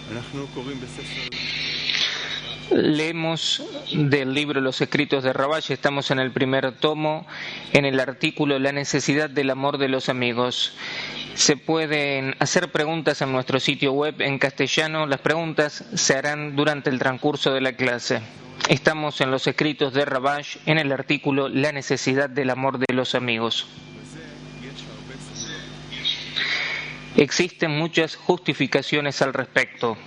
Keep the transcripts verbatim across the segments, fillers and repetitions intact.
Leemos del libro Los Escritos de Rabash, estamos en el primer tomo, en el artículo La necesidad del amor de los amigos. Se pueden hacer preguntas en nuestro sitio web en castellano, las preguntas se harán durante el transcurso de la clase. Estamos en Los Escritos de Rabash, en el artículo La necesidad del amor de los amigos. Existen muchas justificaciones al respecto.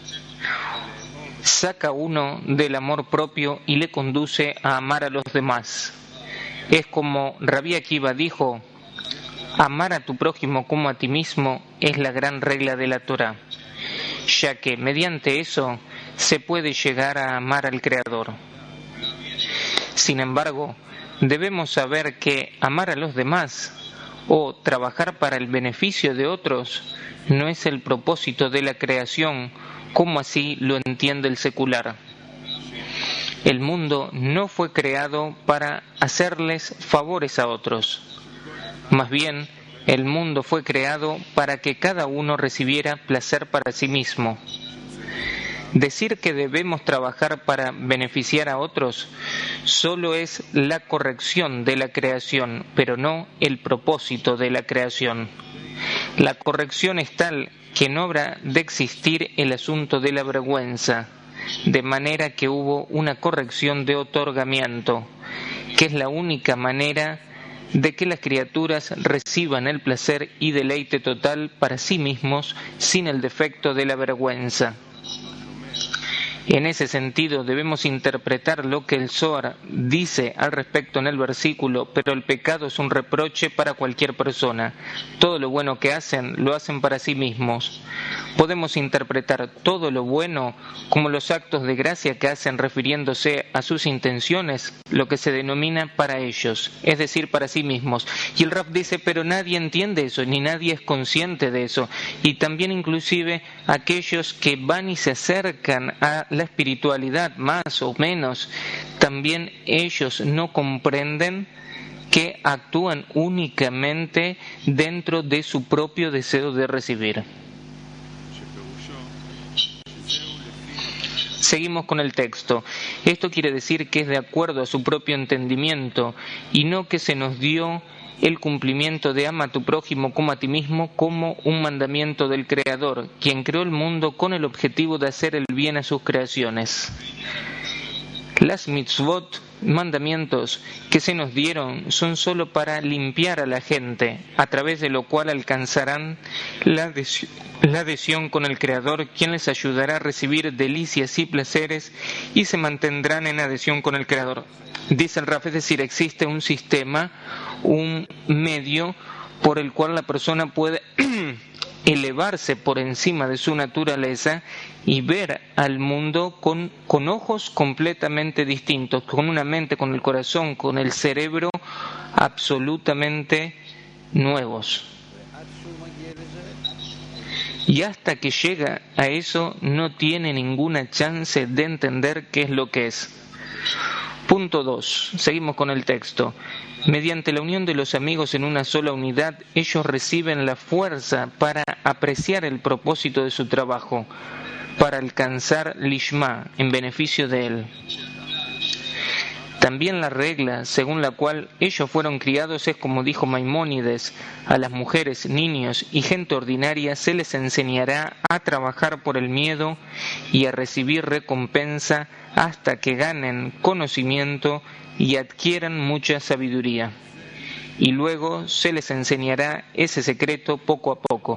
Saca uno del amor propio y le conduce a amar a los demás. Es como Rabbi Akiva dijo, amar a tu prójimo como a ti mismo es la gran regla de la Torá, ya que mediante eso se puede llegar a amar al Creador. Sin embargo, debemos saber que amar a los demás o trabajar para el beneficio de otros no es el propósito de la creación, como así lo entiende el secular. El mundo no fue creado para hacerles favores a otros. Más bien, el mundo fue creado para que cada uno recibiera placer para sí mismo. Decir que debemos trabajar para beneficiar a otros solo es la corrección de la creación, pero no el propósito de la creación. La corrección es tal que no habrá de existir el asunto de la vergüenza, de manera que hubo una corrección de otorgamiento, que es la única manera de que las criaturas reciban el placer y deleite total para sí mismos sin el defecto de la vergüenza. En ese sentido debemos interpretar lo que el Zohar dice al respecto en el versículo, pero el pecado es un reproche para cualquier persona. Todo lo bueno que hacen, lo hacen para sí mismos. Podemos interpretar todo lo bueno como los actos de gracia que hacen refiriéndose a sus intenciones, lo que se denomina para ellos, es decir, para sí mismos. Y el Rab dice, pero nadie entiende eso, ni nadie es consciente de eso. Y también inclusive aquellos que van y se acercan a la espiritualidad más o menos, también ellos no comprenden que actúan únicamente dentro de su propio deseo de recibir. Seguimos con el texto. Esto quiere decir que es de acuerdo a su propio entendimiento y no que se nos dio el cumplimiento de ama a tu prójimo como a ti mismo como un mandamiento del Creador, quien creó el mundo con el objetivo de hacer el bien a sus creaciones. Las mitzvot, mandamientos que se nos dieron, son sólo para limpiar a la gente, a través de lo cual alcanzarán la adhesión, la adhesión con el Creador, quien les ayudará a recibir delicias y placeres y se mantendrán en adhesión con el Creador. Dice el Raf, es decir, existe un sistema, un medio por el cual la persona puede elevarse por encima de su naturaleza y ver al mundo con, con ojos completamente distintos, con una mente, con el corazón, con el cerebro absolutamente nuevos. Y hasta que llega a eso no tiene ninguna chance de entender qué es lo que es. Punto dos. Seguimos con el texto. Mediante la unión de los amigos en una sola unidad, ellos reciben la fuerza para apreciar el propósito de su trabajo, para alcanzar lishma, en beneficio de él. También la regla según la cual ellos fueron criados es como dijo Maimónides, a las mujeres, niños y gente ordinaria se les enseñará a trabajar por el miedo y a recibir recompensa hasta que ganen conocimiento y adquieran mucha sabiduría. Y luego se les enseñará ese secreto poco a poco.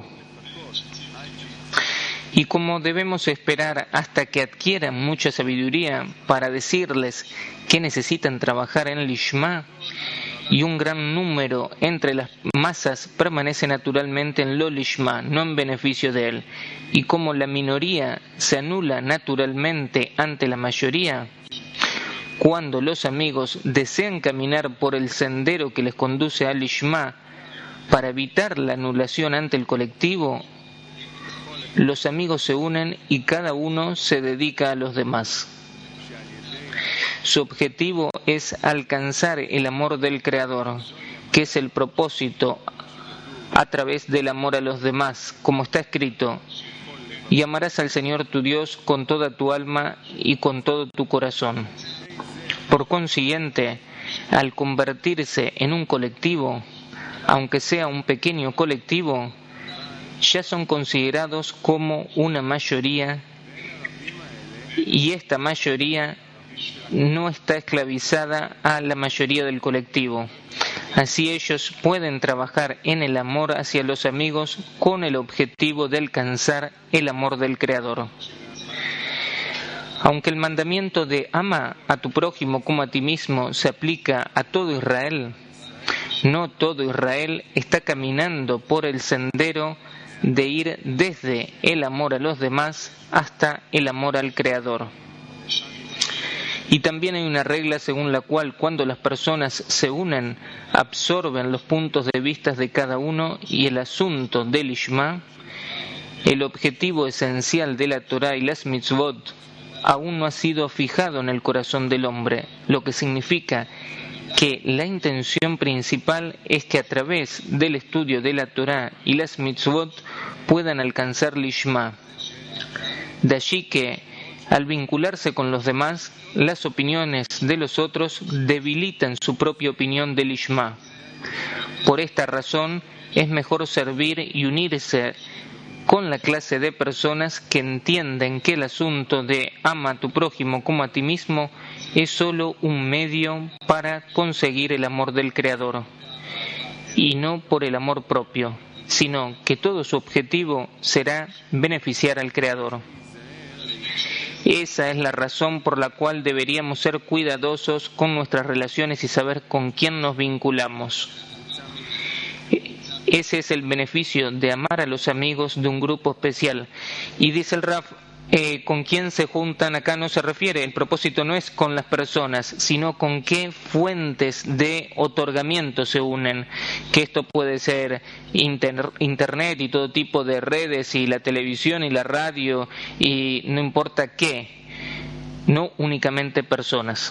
Y como debemos esperar hasta que adquieran mucha sabiduría para decirles que necesitan trabajar en Lishma, y un gran número entre las masas permanece naturalmente en lo Lishma, no en beneficio de él, y como la minoría se anula naturalmente ante la mayoría, cuando los amigos desean caminar por el sendero que les conduce al Lishma para evitar la anulación ante el colectivo, los amigos se unen y cada uno se dedica a los demás. Su objetivo es alcanzar el amor del Creador, que es el propósito a través del amor a los demás, como está escrito, y amarás al Señor tu Dios con toda tu alma y con todo tu corazón. Por consiguiente, al convertirse en un colectivo, aunque sea un pequeño colectivo, ya son considerados como una mayoría, y esta mayoría no está esclavizada a la mayoría del colectivo. Así ellos pueden trabajar en el amor hacia los amigos con el objetivo de alcanzar el amor del Creador. Aunque el mandamiento de ama a tu prójimo como a ti mismo se aplica a todo Israel, no todo Israel está caminando por el sendero de ir desde el amor a los demás hasta el amor al Creador. Y también hay una regla según la cual cuando las personas se unen, absorben los puntos de vista de cada uno y el asunto del Ishma, el objetivo esencial de la Torah y las mitzvot, aún no ha sido fijado en el corazón del hombre, lo que significa que la intención principal es que a través del estudio de la Torah y las mitzvot puedan alcanzar el Ishma. De allí que, al vincularse con los demás, las opiniones de los otros debilitan su propia opinión del Ishma. Por esta razón, es mejor servir y unirse con la clase de personas que entienden que el asunto de ama a tu prójimo como a ti mismo es solo un medio para conseguir el amor del Creador, y no por el amor propio, sino que todo su objetivo será beneficiar al Creador. Esa es la razón por la cual deberíamos ser cuidadosos con nuestras relaciones y saber con quién nos vinculamos. Ese es el beneficio de amar a los amigos de un grupo especial. Y dice el Raf, eh, con quién se juntan acá no se refiere, el propósito no es con las personas, sino con qué fuentes de otorgamiento se unen, que esto puede ser inter, internet y todo tipo de redes y la televisión y la radio y no importa qué, no únicamente personas.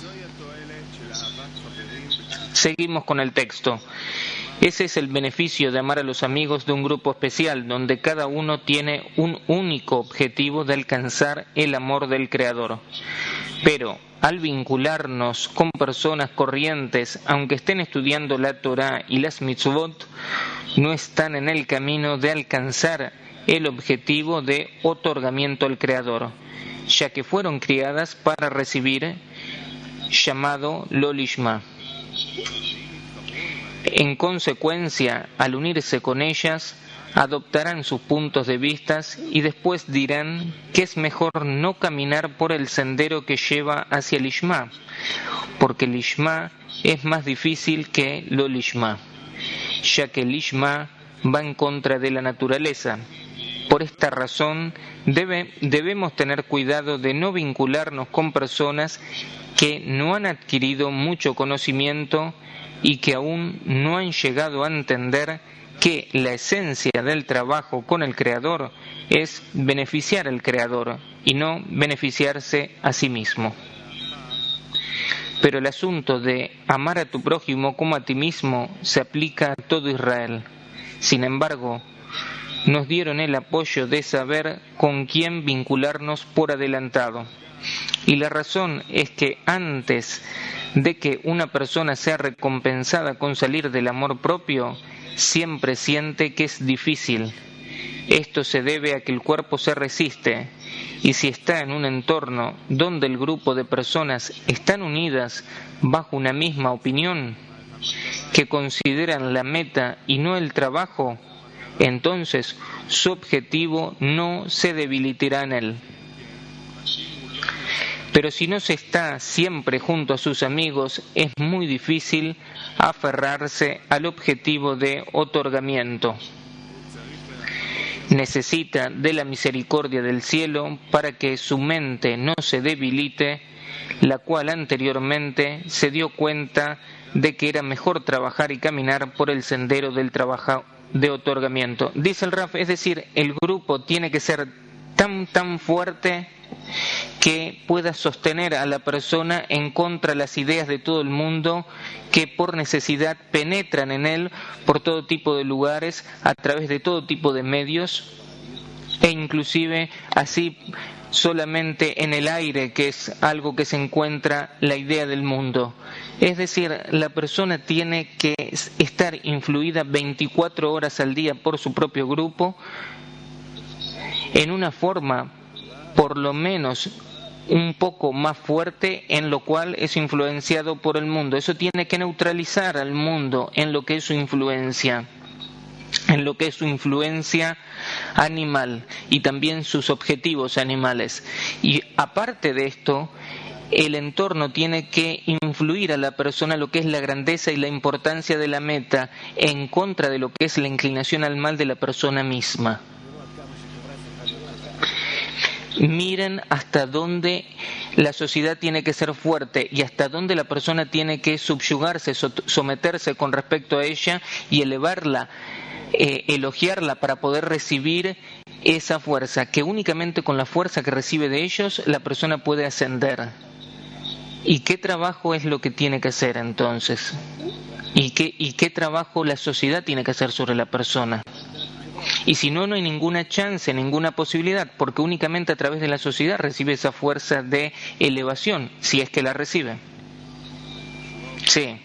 Seguimos con el texto. Ese es el beneficio de amar a los amigos de un grupo especial, donde cada uno tiene un único objetivo de alcanzar el amor del Creador. Pero, al vincularnos con personas corrientes, aunque estén estudiando la Torah y las mitzvot, no están en el camino de alcanzar el objetivo de otorgamiento al Creador, ya que fueron criadas para recibir llamado Lolishma. En consecuencia, al unirse con ellas, adoptarán sus puntos de vista y después dirán que es mejor no caminar por el sendero que lleva hacia el Ishma, porque el Ishma es más difícil que lo Lishma, ya que el Ishma va en contra de la naturaleza. Por esta razón, debe, debemos tener cuidado de no vincularnos con personas que no han adquirido mucho conocimiento y que aún no han llegado a entender que la esencia del trabajo con el Creador es beneficiar al Creador y no beneficiarse a sí mismo. Pero el asunto de amar a tu prójimo como a ti mismo se aplica a todo Israel. Sin embargo, nos dieron el apoyo de saber con quién vincularnos por adelantado. Y la razón es que antes de que una persona sea recompensada con salir del amor propio, siempre siente que es difícil. Esto se debe a que el cuerpo se resiste, y si está en un entorno donde el grupo de personas están unidas bajo una misma opinión, que consideran la meta y no el trabajo, entonces su objetivo no se debilitará en él. Pero si no se está siempre junto a sus amigos, es muy difícil aferrarse al objetivo de otorgamiento. Necesita de la misericordia del cielo para que su mente no se debilite, la cual anteriormente se dio cuenta de que era mejor trabajar y caminar por el sendero del trabajo de otorgamiento. Dice el Raf, es decir, el grupo tiene que ser tan tan fuerte que pueda sostener a la persona en contra de las ideas de todo el mundo que por necesidad penetran en él por todo tipo de lugares, a través de todo tipo de medios, e inclusive así solamente en el aire, que es algo que se encuentra la idea del mundo. Es decir, la persona tiene que estar influida veinticuatro horas al día por su propio grupo, en una forma por lo menos un poco más fuerte, en lo cual es influenciado por el mundo. Eso tiene que neutralizar al mundo en lo que es su influencia, en lo que es su influencia animal y también sus objetivos animales. Y aparte de esto, el entorno tiene que influir a la persona lo que es la grandeza y la importancia de la meta, en contra de lo que es la inclinación al mal de la persona misma. Miren hasta dónde la sociedad tiene que ser fuerte y hasta dónde la persona tiene que subyugarse, someterse con respecto a ella y elevarla, eh, elogiarla para poder recibir esa fuerza, que únicamente con la fuerza que recibe de ellos la persona puede ascender. ¿Y qué trabajo es lo que tiene que hacer entonces? ¿Y qué, y qué trabajo la sociedad tiene que hacer sobre la persona? Y si no, no hay ninguna chance, ninguna posibilidad, porque únicamente a través de la sociedad recibe esa fuerza de elevación, si es que la recibe. Sí.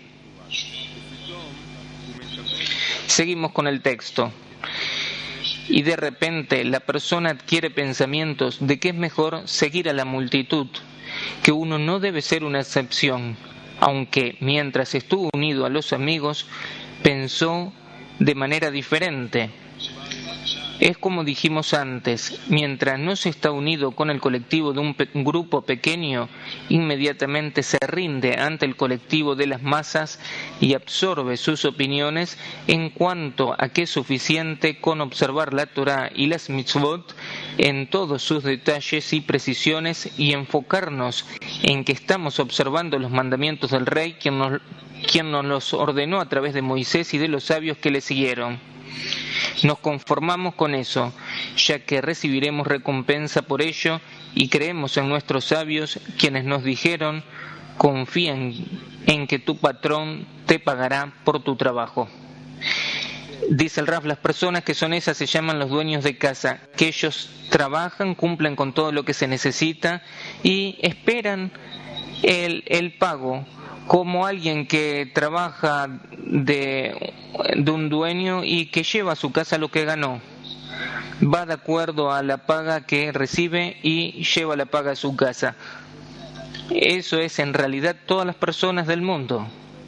Seguimos con el texto. Y de repente la persona adquiere pensamientos de que es mejor seguir a la multitud, que uno no debe ser una excepción, aunque mientras estuvo unido a los amigos pensó de manera diferente. Es como dijimos antes, mientras no se está unido con el colectivo de un, pe- un grupo pequeño, inmediatamente se rinde ante el colectivo de las masas y absorbe sus opiniones en cuanto a que es suficiente con observar la Torá y las mitzvot en todos sus detalles y precisiones y enfocarnos en que estamos observando los mandamientos del Rey, quien nos, quien nos los ordenó a través de Moisés y de los sabios que le siguieron. Nos conformamos con eso, ya que recibiremos recompensa por ello y creemos en nuestros sabios, quienes nos dijeron: confía en, en que tu patrón te pagará por tu trabajo. Dice el Raf, las personas que son esas se llaman los dueños de casa, que ellos trabajan, cumplen con todo lo que se necesita y esperan el, el pago, como alguien que trabaja de, de un dueño y que lleva a su casa lo que ganó. Va de acuerdo a la paga que recibe y lleva la paga a su casa. Eso es en realidad todas las personas del mundo,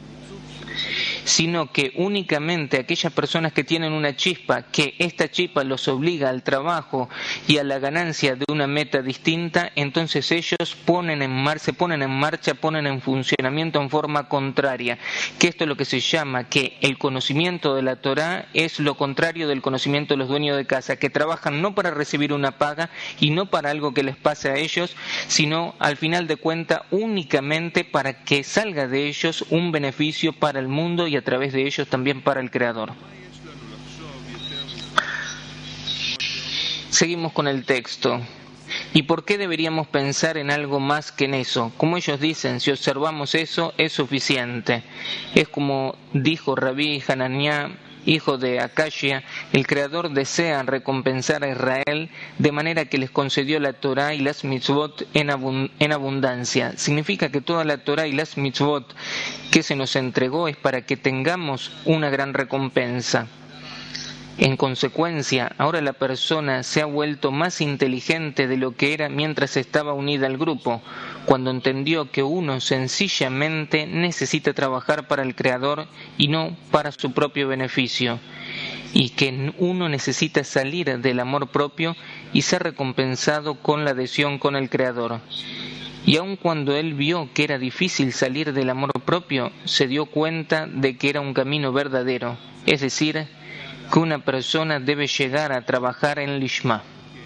sino que únicamente aquellas personas que tienen una chispa, que esta chispa los obliga al trabajo y a la ganancia de una meta distinta, entonces ellos ponen en marcha, se ponen en marcha, ponen en funcionamiento en forma contraria, que esto es lo que se llama que el conocimiento de la Torá es lo contrario del conocimiento de los dueños de casa, que trabajan no para recibir una paga y no para algo que les pase a ellos, sino al final de cuentas únicamente para que salga de ellos un beneficio para el mundo y a través de ellos también para el Creador. Seguimos con el texto. ¿Y por qué deberíamos pensar en algo más que en eso? Como ellos dicen, si observamos eso, es suficiente. Es como dijo Rabí Hananiah, hijo de Akashia, el Creador desea recompensar a Israel de manera que les concedió la Torá y las mitzvot en, abund- en abundancia. Significa que toda la Torá y las mitzvot que se nos entregó es para que tengamos una gran recompensa. En consecuencia, ahora la persona se ha vuelto más inteligente de lo que era mientras estaba unida al grupo, cuando entendió que uno sencillamente necesita trabajar para el Creador y no para su propio beneficio, y que uno necesita salir del amor propio y ser recompensado con la adhesión con el Creador. Y aun cuando él vio que era difícil salir del amor propio, se dio cuenta de que era un camino verdadero, es decir, que una persona debe llegar a trabajar en Lishma.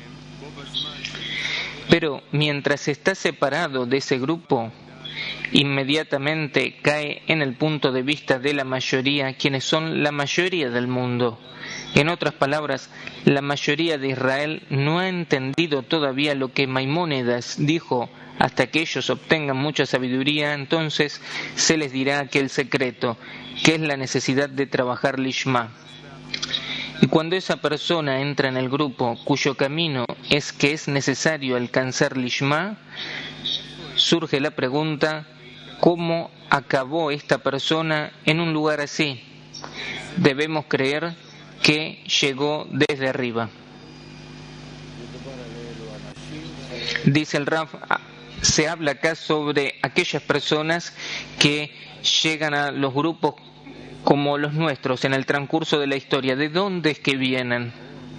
Pero mientras está separado de ese grupo, inmediatamente cae en el punto de vista de la mayoría, quienes son la mayoría del mundo. En otras palabras, la mayoría de Israel no ha entendido todavía lo que Maimónides dijo: hasta que ellos obtengan mucha sabiduría, entonces se les dirá aquel secreto, que es la necesidad de trabajar Lishma. Y cuando esa persona entra en el grupo cuyo camino es que es necesario alcanzar Lishma, surge la pregunta: ¿cómo acabó esta persona en un lugar así? Debemos creer que llegó desde arriba. Dice el Raf, se habla acá sobre aquellas personas que llegan a los grupos como los nuestros en el transcurso de la historia. ¿De dónde es que vienen?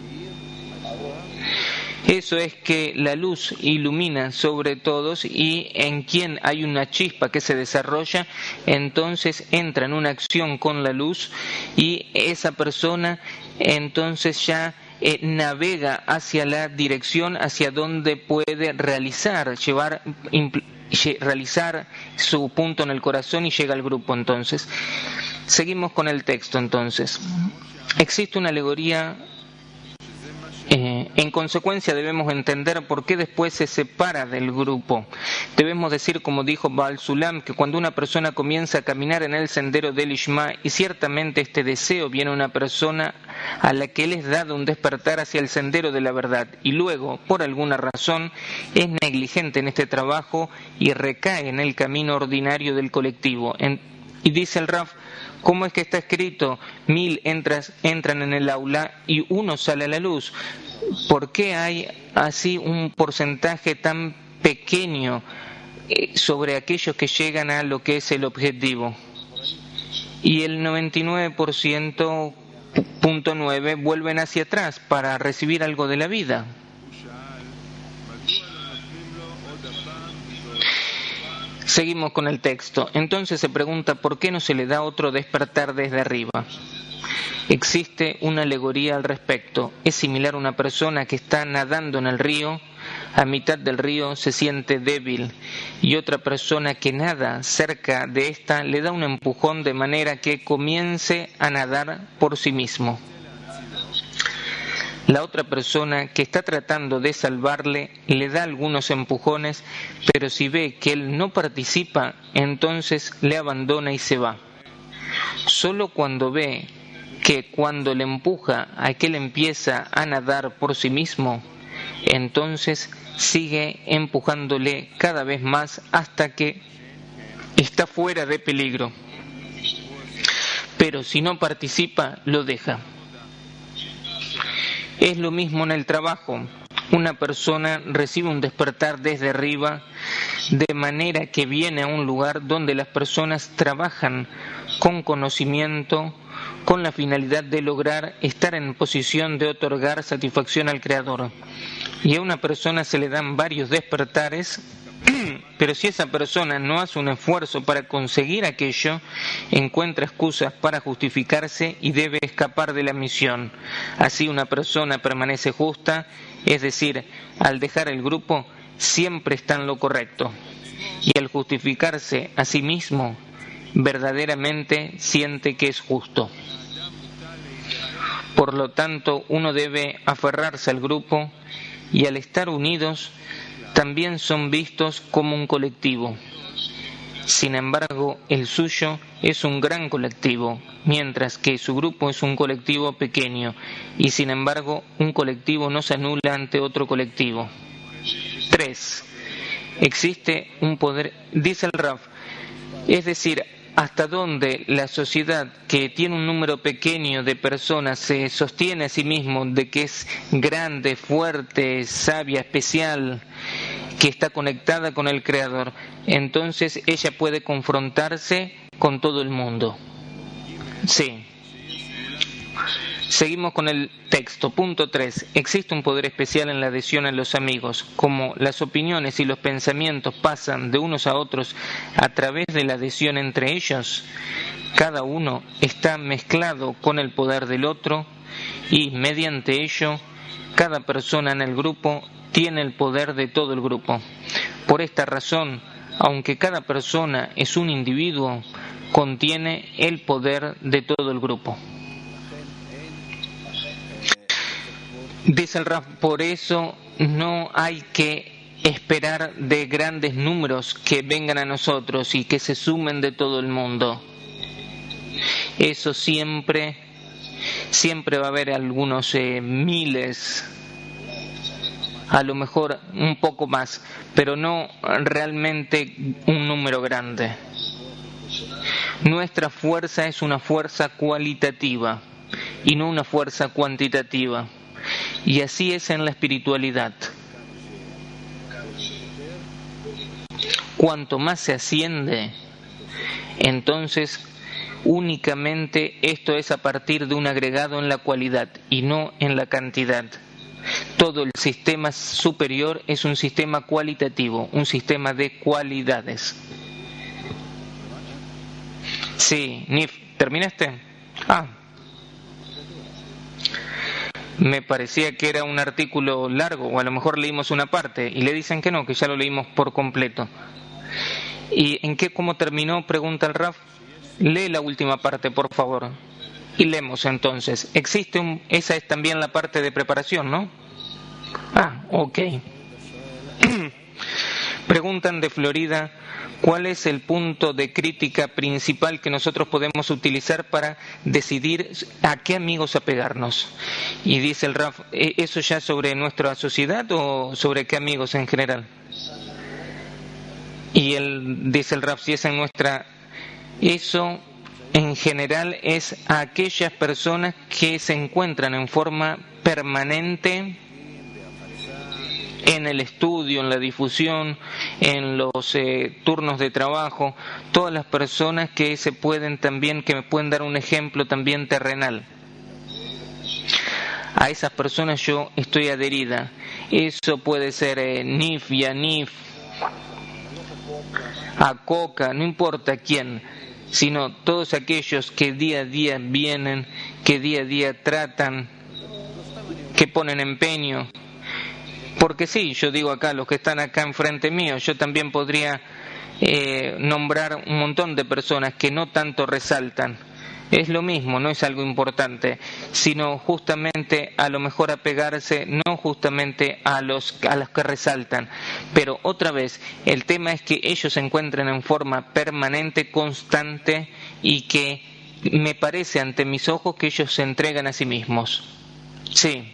Eso es que la luz ilumina sobre todos, y en quien hay una chispa que se desarrolla, entonces entra en una acción con la luz, y esa persona entonces ya eh, navega hacia la dirección hacia donde puede realizar, llevar, impl- realizar su punto en el corazón, y llega al grupo. Entonces, seguimos con el texto. Entonces, existe una alegoría. Eh, en consecuencia debemos entender por qué después se separa del grupo. Debemos decir, como dijo Baal Sulam, que cuando una persona comienza a caminar en el sendero del Ishma, y ciertamente este deseo viene a una persona a la que le es dado un despertar hacia el sendero de la verdad, y luego, por alguna razón, es negligente en este trabajo y recae en el camino ordinario del colectivo. En, y dice el Raf, ¿cómo es que está escrito? Mil entras, entran en el aula y uno sale a la luz. ¿Por qué hay así un porcentaje tan pequeño sobre aquellos que llegan a lo que es el objetivo? Y el noventa y nueve por ciento punto nueve vuelven hacia atrás para recibir algo de la vida. Seguimos con el texto. Entonces se pregunta por qué no se le da otro despertar desde arriba. Existe una alegoría al respecto. Es similar a una persona que está nadando en el río, a mitad del río se siente débil, y otra persona que nada cerca de ésta le da un empujón de manera que comience a nadar por sí mismo. La otra persona que está tratando de salvarle le da algunos empujones, pero si ve que él no participa, entonces le abandona y se va. Solo cuando ve que cuando le empuja a que él empieza a nadar por sí mismo, entonces sigue empujándole cada vez más hasta que está fuera de peligro. Pero si no participa, lo deja. Es lo mismo en el trabajo. Una persona recibe un despertar desde arriba, de manera que viene a un lugar donde las personas trabajan con conocimiento, con la finalidad de lograr estar en posición de otorgar satisfacción al Creador. Y a una persona se le dan varios despertares, pero si esa persona no hace un esfuerzo para conseguir aquello, encuentra excusas para justificarse y debe escapar de la misión. Así una persona permanece justa, es decir, al dejar el grupo siempre está en lo correcto, y al justificarse a sí mismo verdaderamente siente que es justo. Por lo tanto, uno debe aferrarse al grupo, y al estar unidos también son vistos como un colectivo. Sin embargo, el suyo es un gran colectivo, mientras que su grupo es un colectivo pequeño, y sin embargo, un colectivo no se anula ante otro colectivo. tres. Existe un poder, dice el Raf, es decir, hasta donde la sociedad, que tiene un número pequeño de personas, se sostiene a sí mismo de que es grande, fuerte, sabia, especial, que está conectada con el Creador, entonces ella puede confrontarse con todo el mundo. Sí. Seguimos con el texto. Punto tres. Existe un poder especial en la adhesión a los amigos. Como las opiniones y los pensamientos pasan de unos a otros a través de la adhesión entre ellos, cada uno está mezclado con el poder del otro, y mediante ello cada persona en el grupo tiene el poder de todo el grupo. Por esta razón, aunque cada persona es un individuo, contiene el poder de todo el grupo. Dice el Raf, por eso no hay que esperar de grandes números que vengan a nosotros y que se sumen de todo el mundo. Eso siempre siempre va a haber algunos eh, miles, a lo mejor un poco más, pero no realmente un número grande. Nuestra fuerza es una fuerza cualitativa y no una fuerza cuantitativa. Y así es en la espiritualidad. Cuanto más se asciende, entonces únicamente esto es a partir de un agregado en la cualidad y no en la cantidad. Todo el sistema superior es un sistema cualitativo, un sistema de cualidades. Sí, Nif, ¿terminaste? Ah, me parecía que era un artículo largo, o a lo mejor leímos una parte, y le dicen que no, que ya lo leímos por completo. ¿Y en qué, cómo terminó? Pregunta el Raf. Lee la última parte, por favor. Y leemos entonces. Existe un, esa es también la parte de preparación, ¿no? Ah, ok. Preguntan de Florida, ¿cuál es el punto de crítica principal que nosotros podemos utilizar para decidir a qué amigos apegarnos? Y dice el Raf, ¿eso ya sobre nuestra sociedad o sobre qué amigos en general? Y él dice el Raf, si es en nuestra... Eso en general es a aquellas personas que se encuentran en forma permanente en el estudio, en la difusión, en los eh, turnos de trabajo, todas las personas que se pueden también, que me pueden dar un ejemplo también terrenal. A esas personas yo estoy adherida. Eso puede ser eh, Nif, Yanif, a Coca, no importa quién, sino todos aquellos que día a día vienen, que día a día tratan, que ponen empeño. Porque sí, yo digo acá, los que están acá enfrente mío, yo también podría eh, nombrar un montón de personas que no tanto resaltan. Es lo mismo, no es algo importante, sino justamente a lo mejor apegarse, no justamente a los, a los que resaltan. Pero otra vez, el tema es que ellos se encuentren en forma permanente, constante, y que me parece ante mis ojos que ellos se entregan a sí mismos. Sí.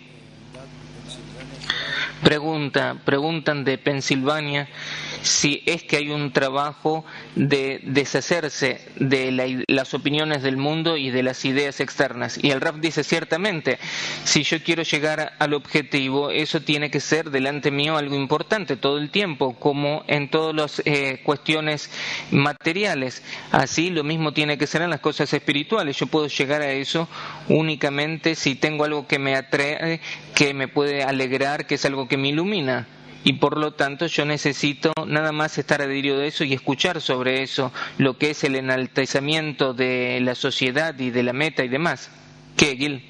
Pregunta, preguntan de Pensilvania si es que hay un trabajo de deshacerse de la, las opiniones del mundo y de las ideas externas. Y el Raf dice, ciertamente, si yo quiero llegar al objetivo, eso tiene que ser delante mío algo importante todo el tiempo, como en todas las eh, cuestiones materiales. Así lo mismo tiene que ser en las cosas espirituales. Yo puedo llegar a eso únicamente si tengo algo que me atrae, que me puede alegrar, que es algo que me ilumina. Y por lo tanto yo necesito nada más estar adherido de eso y escuchar sobre eso, lo que es el enaltecimiento de la sociedad y de la meta y demás. ¿Qué, Gil?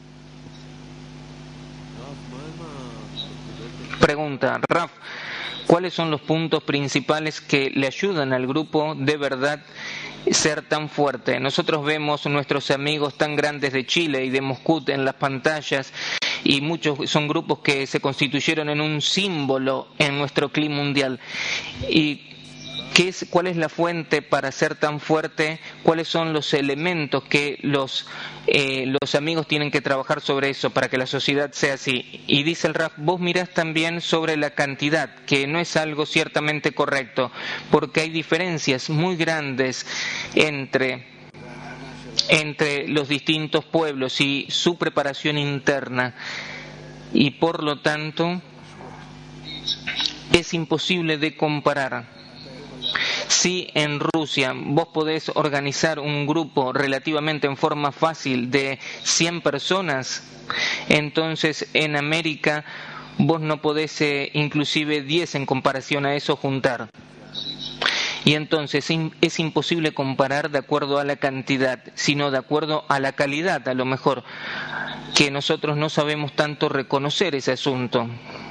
Pregunta, Raf, ¿cuáles son los puntos principales que le ayudan al grupo de verdad ser tan fuerte? Nosotros vemos nuestros amigos tan grandes de Chile y de Moscú en las pantallas, y muchos son grupos que se constituyeron en un símbolo en nuestro clima mundial. ¿Y qué es, cuál es la fuente para ser tan fuerte? ¿Cuáles son los elementos que los, eh, los amigos tienen que trabajar sobre eso para que la sociedad sea así? Y dice el Raf, vos mirás también sobre la cantidad, que no es algo ciertamente correcto, porque hay diferencias muy grandes entre... entre los distintos pueblos y su preparación interna, y por lo tanto es imposible de comparar. Si en Rusia vos podés organizar un grupo relativamente en forma fácil de cien personas, entonces en América vos no podés eh, inclusive diez en comparación a eso juntar. Y entonces es imposible comparar de acuerdo a la cantidad, sino de acuerdo a la calidad, a lo mejor, que nosotros no sabemos tanto reconocer ese asunto.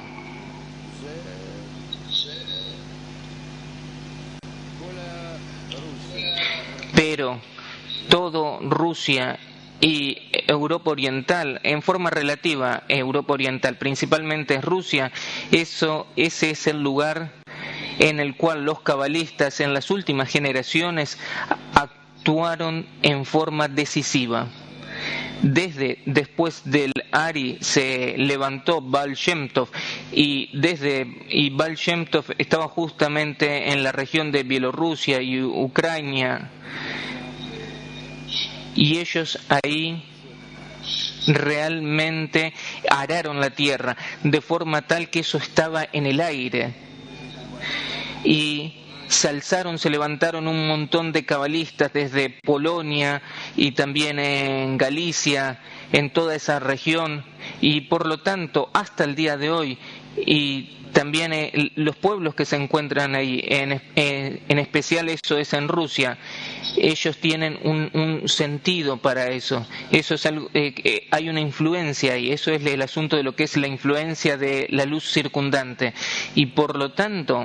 Pero todo Rusia y Europa Oriental, en forma relativa, Europa Oriental, principalmente Rusia, eso, ese es el lugar en el cual los cabalistas en las últimas generaciones actuaron en forma decisiva. desde después del Ari se levantó Baal Shem Tov y desde y Baal Shem Tov estaba justamente en la región de Bielorrusia y Ucrania, y ellos ahí realmente araron la tierra de forma tal que eso estaba en el aire, y se alzaron, se levantaron un montón de cabalistas desde Polonia y también en Galicia, en toda esa región, y por lo tanto hasta el día de hoy, y también eh, los pueblos que se encuentran ahí, en, eh, en especial eso es en Rusia, ellos tienen un, un sentido para eso. Eso es algo, eh, eh, hay una influencia ahí. Eso es el asunto de lo que es la influencia de la luz circundante, y por lo tanto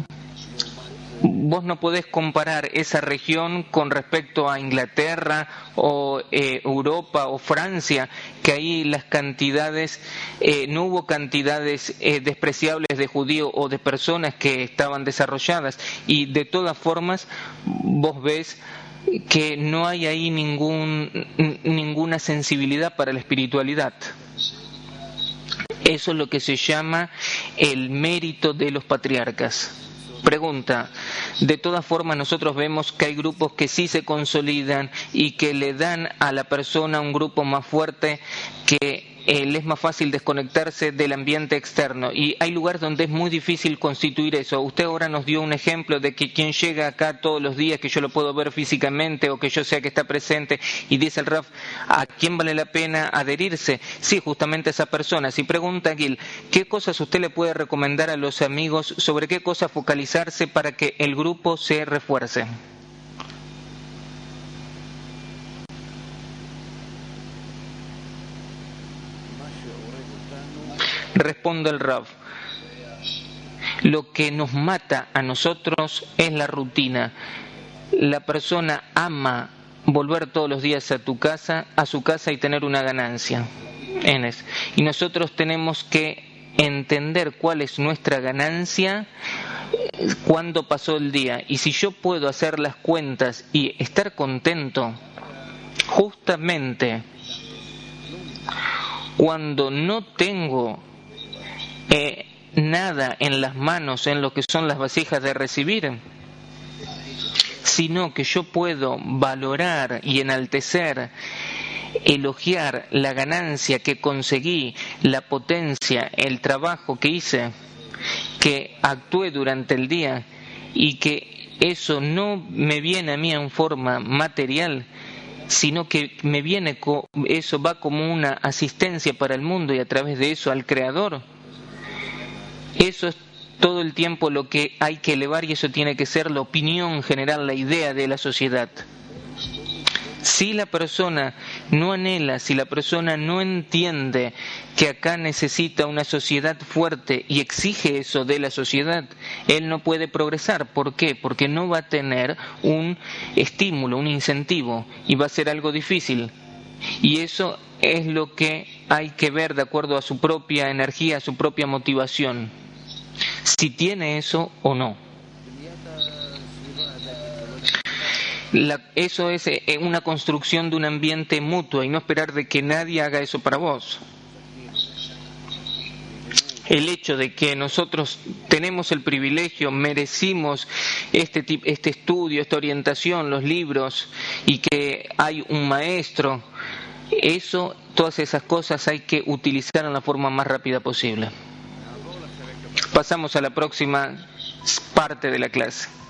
vos no podés comparar esa región con respecto a Inglaterra o eh, Europa o Francia, que ahí las cantidades, eh, no hubo cantidades eh, despreciables de judíos o de personas que estaban desarrolladas, y de todas formas vos ves que no hay ahí ningún, ninguna sensibilidad para la espiritualidad. Eso es lo que se llama el mérito de los patriarcas. Pregunta: de todas formas nosotros vemos que hay grupos que sí se consolidan y que le dan a la persona un grupo más fuerte, que eh, le es más fácil desconectarse del ambiente externo, y hay lugares donde es muy difícil constituir eso. Usted ahora nos dio un ejemplo de que quien llega acá todos los días, que yo lo puedo ver físicamente o que yo sea que está presente, y dice el Raf, ¿a quién vale la pena adherirse? Sí, justamente a esa persona. Si pregunta Gil, ¿qué cosas usted le puede recomendar a los amigos, sobre qué cosas focalizarse para que el grupo se refuerce? Responde el Rav: lo que nos mata a nosotros es la rutina. La persona ama volver todos los días a tu casa, a su casa, y tener una ganancia. Enes. Y nosotros tenemos que entender cuál es nuestra ganancia cuando pasó el día. Y si yo puedo hacer las cuentas y estar contento, justamente cuando no tengo Eh, nada en las manos, en lo que son las vasijas de recibir, sino que yo puedo valorar y enaltecer, elogiar la ganancia que conseguí, la potencia, el trabajo que hice, que actué durante el día, y que eso no me viene a mí en forma material, sino que me viene, eso va como una asistencia para el mundo y a través de eso al Creador. Eso es todo el tiempo lo que hay que elevar, y eso tiene que ser la opinión general, la idea de la sociedad. Si la persona no anhela, si la persona no entiende que acá necesita una sociedad fuerte y exige eso de la sociedad, él no puede progresar. ¿Por qué? Porque no va a tener un estímulo, un incentivo, y va a ser algo difícil. Y eso es lo que hay que ver de acuerdo a su propia energía, a su propia motivación, si tiene eso o no. La, eso es eh, una construcción de un ambiente mutuo, y no esperar de que nadie haga eso para vos. El hecho de que nosotros tenemos el privilegio, merecimos este, este estudio, esta orientación, los libros, y que hay un maestro, eso, todas esas cosas hay que utilizar en la forma más rápida posible. Pasamos a la próxima parte de la clase.